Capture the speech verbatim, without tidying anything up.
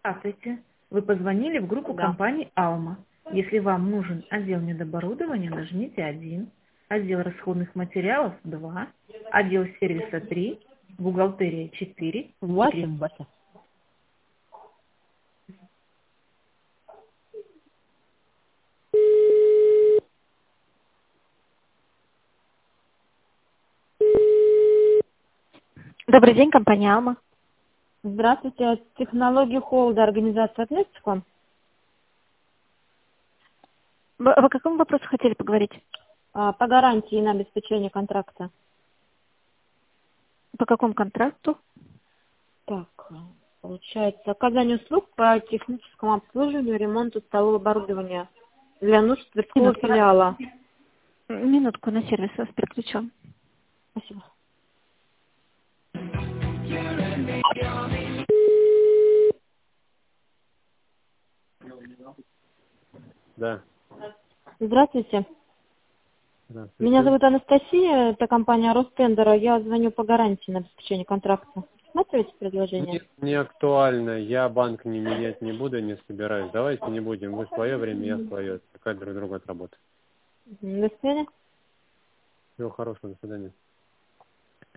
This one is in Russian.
Здравствуйте. Вы позвонили в группу Да. компании «Алма». Если вам нужен отдел медоборудования, нажмите один, отдел расходных материалов– два, отдел сервиса– три, бухгалтерия– четыре, секретарь. Восемь, восемь. Добрый день, компания «Алма». Здравствуйте. Технологии холода организация относится к вам? Вы вы о каком вопросе хотели поговорить? А, по гарантии на обеспечение контракта. По какому контракту? Так, получается, оказание услуг по техническому обслуживанию, ремонту столового оборудования для нужд Тверского Минутку, филиала. минутку, на сервис вас переключу. Спасибо. Да. Здравствуйте. Здравствуйте. Меня зовут Анастасия, это компания Ростендера. Я звоню по гарантии на обеспечение контракта. Смотрите предложение? Нет, не актуально. Я банк не менять не буду, не собираюсь. Давайте не будем. Вы свое время, я свое. Пускай друг друга отработаем. До свидания. Всего хорошего. До свидания.